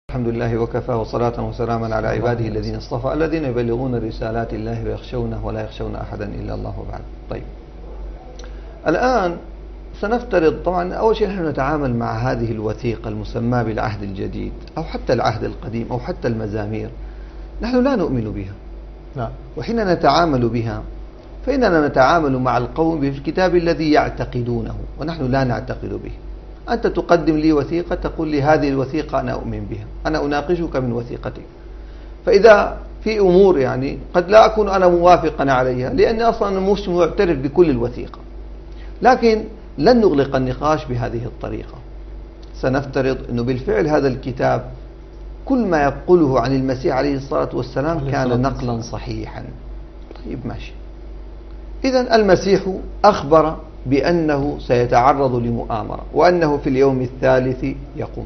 الحمد لله وكفى وصلاة وسلاما على عباده الذين اصطفى الذين يبلغون رسالات الله ويخشونه ولا يخشون أحدا إلا الله وبعد. طيب، الآن سنفترض طبعا أول شيء نحن نتعامل مع هذه الوثيقة المسمى بالعهد الجديد أو حتى العهد القديم أو حتى المزامير، نحن لا نؤمن بها. نعم. وحين نتعامل بها فإننا نتعامل مع القوم بالكتاب الذي يعتقدونه ونحن لا نعتقد به. أنت تقدم لي وثيقة تقول لي هذه الوثيقة أنا أؤمن بها، أنا أناقشك من وثيقتك. فإذا في أمور قد لا أكون أنا موافقا عليها لأني أصلا مش معترف بكل الوثيقة، لكن لن نغلق النقاش بهذه الطريقة. سنفترض أنه بالفعل هذا الكتاب كل ما يقوله عن المسيح عليه الصلاة والسلام كان نقلا صحيحا. طيب ماشي، إذن المسيح أخبر بأنه سيتعرض لمؤامرة وأنه في اليوم الثالث يقوم.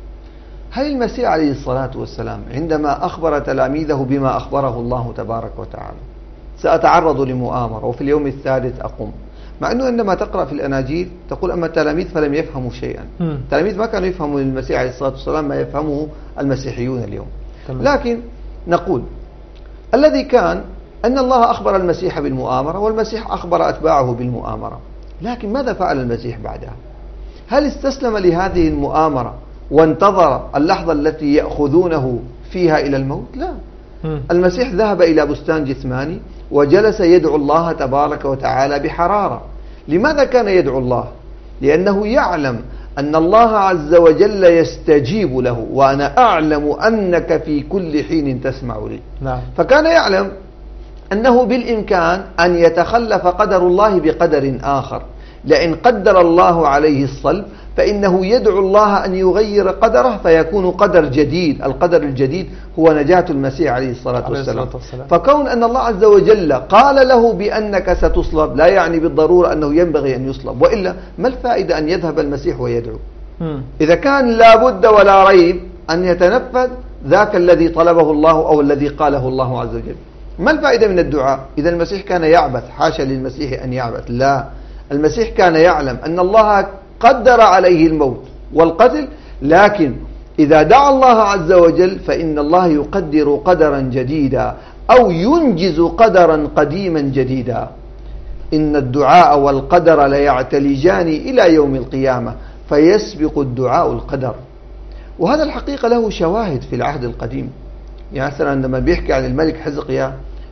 هل المسيح عليه الصلاة والسلام عندما أخبر تلاميذه بما أخبره الله تبارك وتعالى سأتعرض لمؤامرة وفي اليوم الثالث أقوم، مع أنه عندما تقرأ في الأناجيل تقول أما التلاميذ فلم يفهموا شيئا. التلاميذ ما كانوا يفهموا المسيح عليه الصلاة والسلام ما يفهمه المسيحيون اليوم. لكن نقول الذي كان أن الله أخبر المسيح بالمؤامرة والمسيح أخبر أتباعه بالمؤامرة، لكن ماذا فعل المسيح بعدها؟ هل استسلم لهذه المؤامرة وانتظر اللحظة التي يأخذونه فيها إلى الموت؟ لا. المسيح ذهب إلى بستان جثماني وجلس يدعو الله تبارك وتعالى بحرارة. لماذا كان يدعو الله؟ لأنه يعلم أن الله عز وجل يستجيب له، وأنا أعلم أنك في كل حين تسمع لي. نعم. فكان يعلم أنه بالإمكان أن يتخلف قدر الله بقدر آخر. لئن قدر الله عليه الصلب فإنه يدعو الله أن يغير قدره فيكون قدر جديد. القدر الجديد هو نجاة المسيح عليه الصلاة والسلام. فكون أن الله عز وجل قال له بأنك ستصلب لا يعني بالضرورة أنه ينبغي أن يصلب، وإلا ما الفائدة أن يذهب المسيح ويدعو؟ إذا كان لابد ولا ريب أن يتنفذ ذاك الذي طلبه الله أو الذي قاله الله عز وجل، ما الفائدة من الدعاء؟ إذا المسيح كان يعبث، حاشا للمسيح أن يعبث، لا، المسيح كان يعلم أن الله قدر عليه الموت والقتل، لكن إذا دعا الله عز وجل فإن الله يقدر قدرا جديدا أو ينجز قدرا قديما جديدا. إن الدعاء والقدر ليعتلجان إلى يوم القيامة فيسبق الدعاء القدر. وهذا الحقيقة له شواهد في العهد القديم. مثلا عندما بيحكي عن الملك حزقيا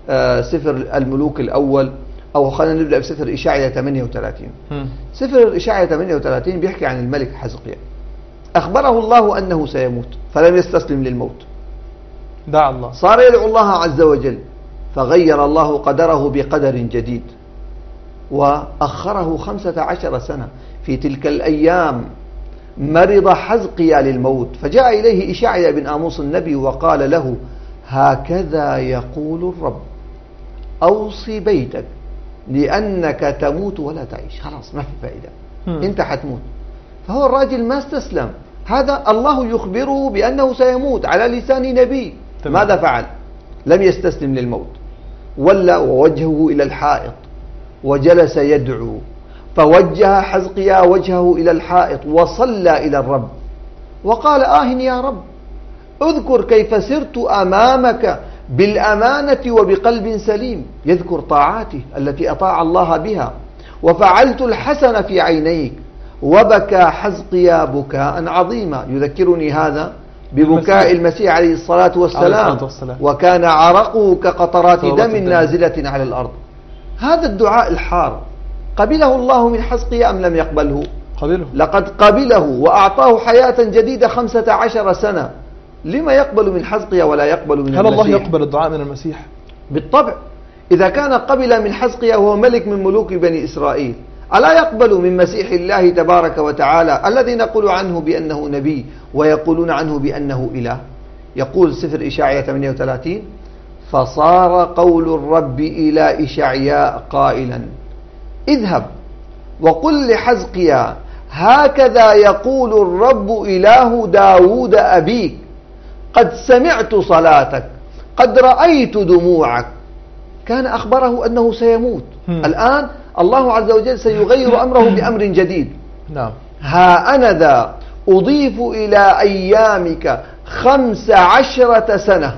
سفر الملوك الأول، أو خلينا نبدأ بسفر إشعيا 38. سفر إشعيا 38 بيحكي عن الملك حزقيا، أخبره الله أنه سيموت فلم يستسلم للموت، دعا الله، صار يدعو الله عز وجل فغير الله قدره بقدر جديد وأخره 15 سنة. في تلك الأيام مرض حزقيا للموت فجاء إليه إشعيا بن آموس النبي وقال له هكذا يقول الرب أوصي بيتك لأنك تموت ولا تعيش. خلاص ما في فائدة، أنت حتموت. فهو الراجل ما استسلم، هذا الله يخبره بأنه سيموت على لسان نبي. ماذا فعل؟ لم يستسلم للموت، ولا ووجهه إلى الحائط وجلس يدعو. فوجه حزقيا وجهه إلى الحائط وصلى إلى الرب وقال يا رب اذكر كيف سرت أمامك بالأمانة وبقلب سليم. يذكر طاعاته التي أطاع الله بها. وفعلت الحسن في عينيك. وبكى حزقيا بكاء عظيما. يذكرني هذا ببكاء المسيح عليه الصلاة والسلام. وكان عرقه كقطرات دم نازلة على الأرض. هذا الدعاء الحار قبله الله من حزقيا أم لم يقبله؟ قبله. لقد قبله وأعطاه حياة جديدة 15 سنة. لما يقبل من حزقيا ولا يقبل من المسيح؟ هل الله يقبل الدعاء من المسيح؟ بالطبع. إذا كان قبل من حزقيا وهو ملك من ملوك بني إسرائيل، ألا يقبل من مسيح الله تبارك وتعالى الذي نقول عنه بأنه نبي ويقولون عنه بأنه إله؟ يقول سفر إشعيا 38 فصار قول الرب إلى إشعياء قائلا اذهب وقل لحزقيا هكذا يقول الرب إله داود أبيك قد سمعت صلاتك قد رأيت دموعك. كان أخبره أنه سيموت. الآن الله عز وجل سيغير أمره بأمر جديد. نعم. ها أنا ذا أضيف إلى أيامك 15 سنة.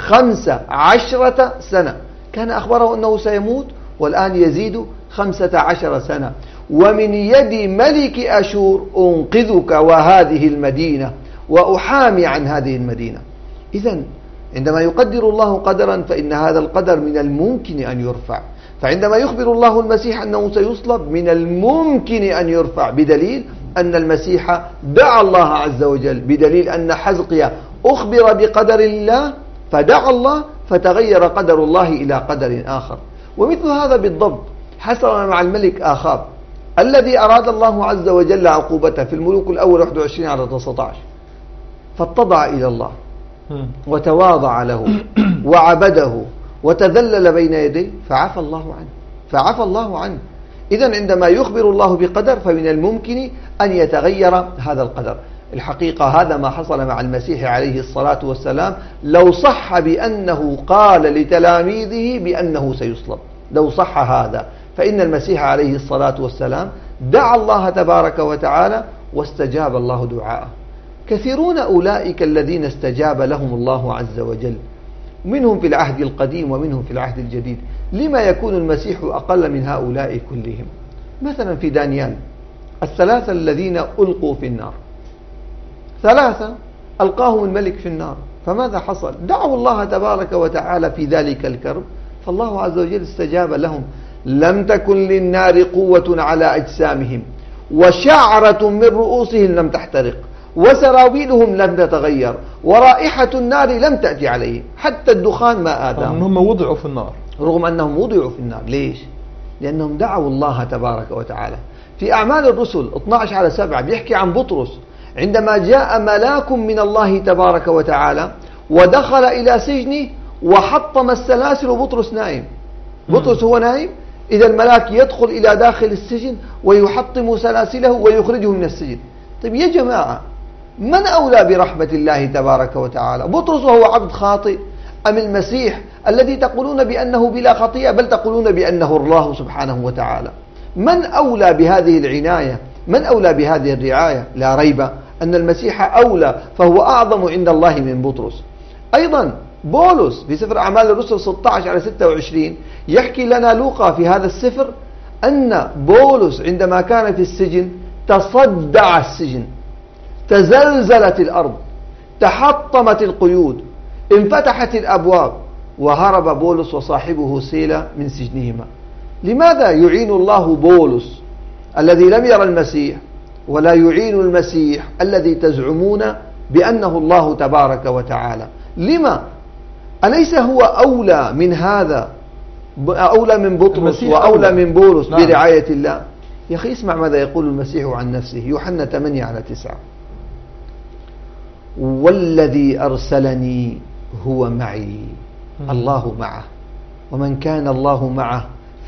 15 سنة كان أخبره أنه سيموت، والآن يزيد 15 سنة. ومن يد ملك أشور أنقذك وهذه المدينة وأحامي عن هذه المدينة. إذن عندما يقدر الله قدرا فإن هذا القدر من الممكن أن يرفع. فعندما يخبر الله المسيح أنه سيصلب من الممكن أن يرفع، بدليل أن المسيح دعا الله عز وجل، بدليل أن حزقيا أخبر بقدر الله فدعا الله فتغير قدر الله إلى قدر آخر. ومثل هذا بالضبط حصل مع الملك آخاب الذي أراد الله عز وجل عقوبته في الملوك الأول 21 على 19، فاتضع إلى الله وتواضع له وعبده وتذلل بين يديه فعفى الله عنه. إذن عندما يخبر الله بقدر فمن الممكن أن يتغير هذا القدر. الحقيقة هذا ما حصل مع المسيح عليه الصلاة والسلام، لو صح بأنه قال لتلاميذه بأنه سيصلب، لو صح هذا، فإن المسيح عليه الصلاة والسلام دعا الله تبارك وتعالى واستجاب الله دعاءه. كثيرون أولئك الذين استجاب لهم الله عز وجل، منهم في العهد القديم ومنهم في العهد الجديد. لما يكون المسيح أقل من هؤلاء كلهم؟ مثلا في دانيال، 3 الذين ألقوا في النار، 3 ألقاهم الملك في النار، فماذا حصل؟ دعوا الله تبارك وتعالى في ذلك الكرب فالله عز وجل استجاب لهم. لم تكن للنار قوة على أجسامهم وشعرة من رؤوسهم لم تحترق وسراويلهم لم تتغير ورائحة النار لم تأتي عليهم، حتى الدخان ما آذاهم. أنهم وضعوا في النار، رغم أنهم وضعوا في النار. ليش؟ لأنهم دعوا الله تبارك وتعالى. في أعمال الرسل 12/7 بيحكي عن بطرس عندما جاء ملاك من الله تبارك وتعالى ودخل إلى سجنه وحطم السلاسل وبطرس نائم. بطرس هو نائم، إذا الملاك يدخل إلى داخل السجن ويحطم سلاسله ويخرجه من السجن. طيب يا جماعة، من أولى برحمة الله تبارك وتعالى؟ بطرس وهو عبد خاطئ، أم المسيح الذي تقولون بأنه بلا خطيئة بل تقولون بأنه الله سبحانه وتعالى؟ من أولى بهذه العناية؟ من أولى بهذه الرعاية؟ لا ريب أن المسيح أولى، فهو أعظم عند الله من بطرس. أيضا بولس في سفر أعمال الرسل 16/26 يحكي لنا لوقا في هذا السفر أن بولس عندما كان في السجن تصدع السجن، تزلزلت الأرض، تحطمت القيود، انفتحت الأبواب، وهرب بولس وصاحبه سيلا من سجنهما. لماذا يعين الله بولس الذي لم يرى المسيح ولا يعين المسيح الذي تزعمون بأنه الله تبارك وتعالى؟ لما؟ أليس هو أولى من هذا، أولى من بطرس وأولى من بولس برعاية الله؟ يا أخي اسمع ماذا يقول المسيح عن نفسه، يوحنا 8/9: والذي أرسلني هو معي. الله معه، ومن كان الله معه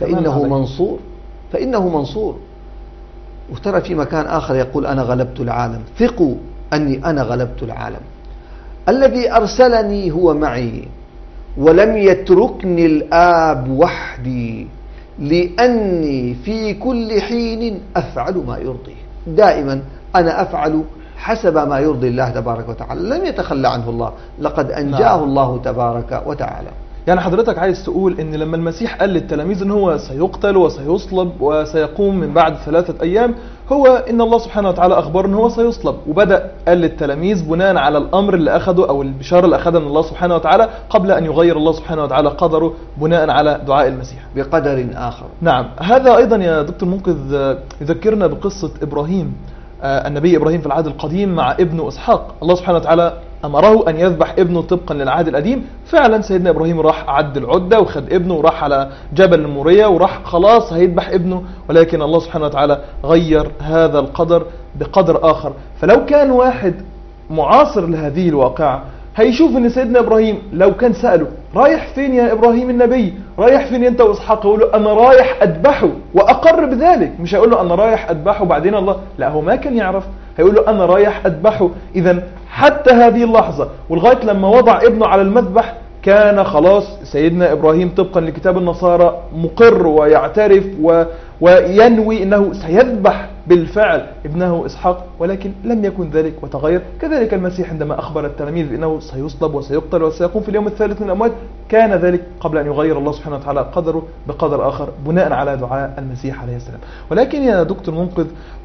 فإنه منصور. وترى في مكان آخر يقول أنا غلبت العالم، ثقوا أني أنا غلبت العالم. الذي أرسلني هو معي ولم يتركني الآب وحدي لأني في كل حين أفعل ما يرضيه. دائما أنا أفعل حسب ما يرضي الله تبارك وتعالى، لم يتخلى عنه الله، لقد أنجاه الله تبارك وتعالى. يعني حضرتك عايز تقول ان لما المسيح قال للتلاميذ ان هو سيقتل وسيصلب وسيقوم من بعد 3 أيام، هو ان الله سبحانه وتعالى اخبر ان هو سيصلب، وبدأ قال للتلاميذ بناء على الامر اللي اخده او البشارة اللي اخذها من الله سبحانه وتعالى قبل ان يغير الله سبحانه وتعالى قدره بناء على دعاء المسيح بقدر آخر. نعم. هذا ايضا يا دكتور منقذ يذكرنا بقصة ابراهيم، النبي إبراهيم في العهد القديم مع ابنه إسحاق. الله سبحانه وتعالى أمره أن يذبح ابنه طبقا للعهد القديم. فعلا سيدنا إبراهيم راح عد العدة وخد ابنه وراح على جبل المورية وراح خلاص هيذبح ابنه، ولكن الله سبحانه وتعالى غير هذا القدر بقدر آخر. فلو كان واحد معاصر لهذه الواقعة هيشوف ان سيدنا إبراهيم لو كان سأله رايح فين يا إبراهيم النبي، رايح فين انت وإسحاق، يقول له انا رايح اذبحه، واقر بذلك. مش هيقول له انا رايح اذبحه بعدين الله، لا، هو ما كان يعرف، هيقول له انا رايح اذبحه. اذا حتى هذه اللحظة ولغاية لما وضع ابنه على المذبح كان خلاص سيدنا إبراهيم طبقا لكتاب النصارى مقر ويعترف وينوي انه سيذبح بالفعل ابنه إسحاق، ولكن لم يكن ذلك وتغير. كذلك المسيح عندما أخبر التلاميذ بأنه سيصلب وسيقتل وسيقوم في اليوم الثالث من الأموات، كان ذلك قبل أن يغير الله سبحانه وتعالى قدره بقدر آخر بناء على دعاء المسيح عليه السلام. ولكن يا دكتور منقذ،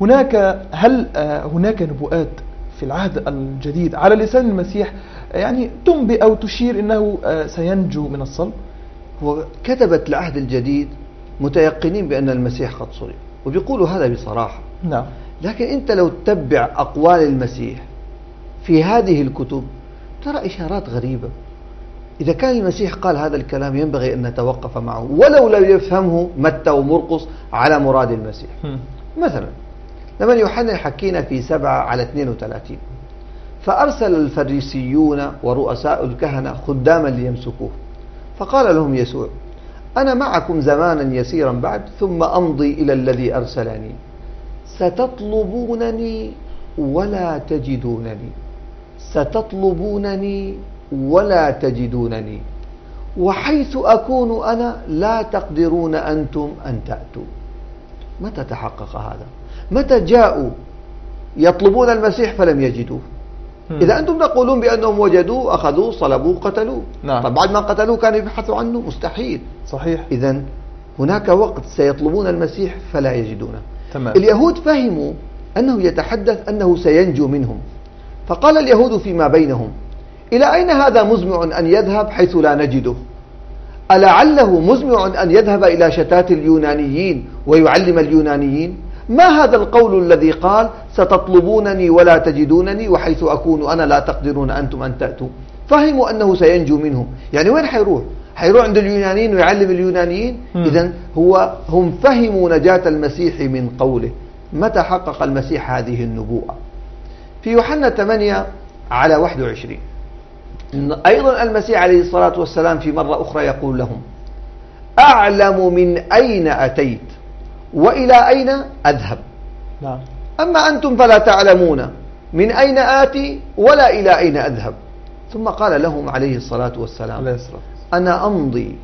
هل هناك نبوءات في العهد الجديد على لسان المسيح يعني تنبئ أو تشير أنه سينجو من الصلب؟ وكتبة العهد الجديد متيقنين بأن المسيح قد صلب، وبيقولوا هذا بصراحة. نعم. لكن أنت لو تتبع أقوال المسيح في هذه الكتب ترى إشارات غريبة. إذا كان المسيح قال هذا الكلام ينبغي أن نتوقف معه ولو لم يفهمه متى ومرقس على مراد المسيح. مثلا لما يوحنا يحكينا في 7:32 فأرسل الفريسيون ورؤساء الكهنة خداما ليمسكوه، فقال لهم يسوع: أنا معكم زمانا يسيرا بعد ثم أمضي إلى الذي أرسلني، ستطلبونني ولا تجدونني، ستطلبونني ولا تجدونني، وحيث أكون أنا لا تقدرون أنتم أن تأتوا. متى تحقق هذا؟ متى جاءوا يطلبون المسيح فلم يجدوه؟ إذا أنتم تقولون بأنهم وجدوه، أخذوه، صلبوه، قتلوه. نعم. طب بعد ما قتلوه كانوا يبحثوا عنه؟ مستحيل. صحيح. إذا هناك وقت سيطلبون المسيح فلا يجدونه. تمام. اليهود فهموا أنه يتحدث أنه سينجو منهم، فقال اليهود فيما بينهم: إلى أين هذا مزمع أن يذهب حيث لا نجده؟ ألعله مزمع أن يذهب إلى شتات اليونانيين ويعلم اليونانيين؟ ما هذا القول الذي قال: ستطلبونني ولا تجدونني، وحيث أكون أنا لا تقدرون أنتم أن تأتوا؟ فهموا أنه سينجو منهم. يعني وين حيروح؟ حيروح عند اليونانيين ويعلم اليونانيين؟ إذن هم فهموا نجاة المسيح من قوله. متى حقق المسيح هذه النبوءة؟ في يوحنا 8:21 أيضا المسيح عليه الصلاة والسلام في مرة أخرى يقول لهم: أعلم من أين أتيت وإلى أين أذهب. نعم. أما أنتم فلا تعلمون من أين آتي ولا إلى أين أذهب. ثم قال لهم عليه الصلاة والسلام: أنا أمضي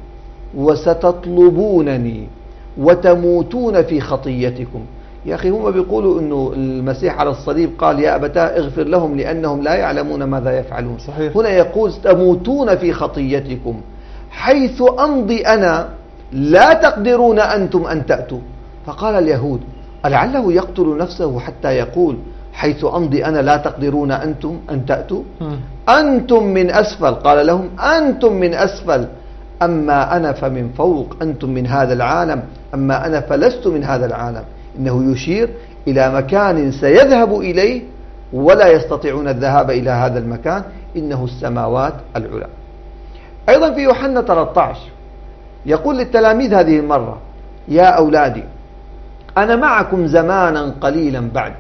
وستطلبونني وتموتون في خطيتكم. يا أخي هم بيقولوا أنه المسيح على الصليب قال: يا أبتاه اغفر لهم لأنهم لا يعلمون ماذا يفعلون. صحيح. هنا يقول: تموتون في خطيتكم، حيث أمضي أنا لا تقدرون أنتم أن تأتوا. فقال اليهود: ألعله يقتل نفسه حتى يقول: حيث أمضي أنا لا تقدرون أنتم أن تأتوا؟ أنتم من أسفل. قال لهم: أنتم من أسفل، أما أنا فمن فوق. أنتم من هذا العالم، أما أنا فلست من هذا العالم. إنه يشير إلى مكان سيذهب إليه ولا يستطيعون الذهاب إلى هذا المكان، إنه السماوات العلى. أيضا في يوحنا 13 يقول للتلاميذ هذه المرة: يا أولادي أنا معكم زمانا قليلا بعد،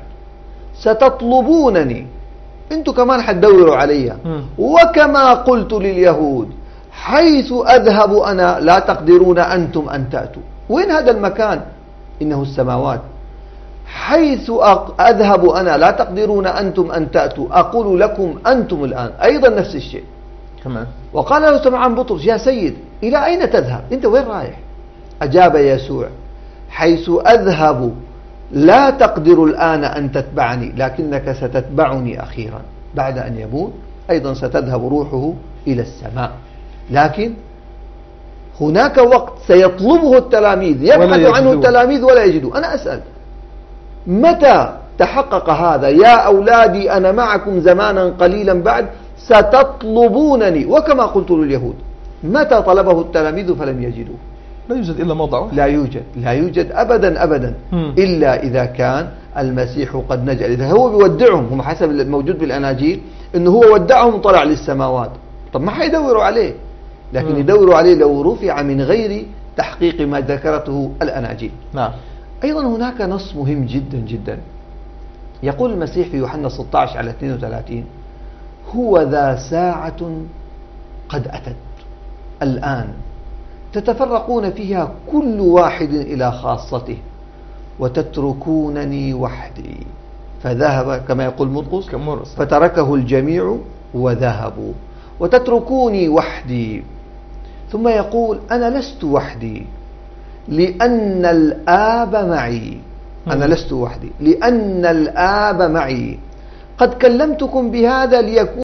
ستطلبونني. أنتم كمان حتدوروا علي، وكما قلت لليهود: حيث أذهب أنا لا تقدرون أنتم أن تأتوا. وين هذا المكان؟ إنه السماوات. حيث أذهب أنا لا تقدرون أنتم أن تأتوا، أقول لكم أنتم الآن. أيضا نفس الشيء. كمان. وقال له سمعان بطرس: يا سيد إلى أين تذهب؟ أنت وين رايح؟ أجاب يسوع: حيث أذهب لا تقدر الآن أن تتبعني، لكنك ستتبعني أخيرا. بعد أن يموت أيضا ستذهب روحه إلى السماء. لكن هناك وقت سيطلبه التلاميذ، يبحث عنه التلاميذ ولا يجدوه. أنا أسأل: متى تحقق هذا؟ يا أولادي أنا معكم زمانا قليلا بعد، ستطلبونني، وكما قلت لليهود. متى طلبه التلاميذ فلم يجدوه؟ لا يوجد إلا موضع واحد. لا يوجد أبدا أبدا، إلا إذا كان المسيح قد نجا. إذا هو بيودعهم، هم حسب الموجود بالأناجيل أنه هو ودعهم وطلع للسماوات. طب ما حيدوروا عليه، لكن يدوروا عليه لو رفع من غير تحقيق ما ذكرته الأناجيل. نعم. أيضا هناك نص مهم جدا جدا. يقول المسيح في يوحنا 16:32: هو ذا ساعة قد أتت الآن تتفرقون فيها كل واحد إلى خاصته وتتركونني وحدي. فذهب كما يقول مرقس فتركه الجميع وذهبوا، وتتركوني وحدي. ثم يقول: أنا لست وحدي لأن الآب معي. أنا لست وحدي، لأن الآب معي. قد كلمتكم بهذا ليكون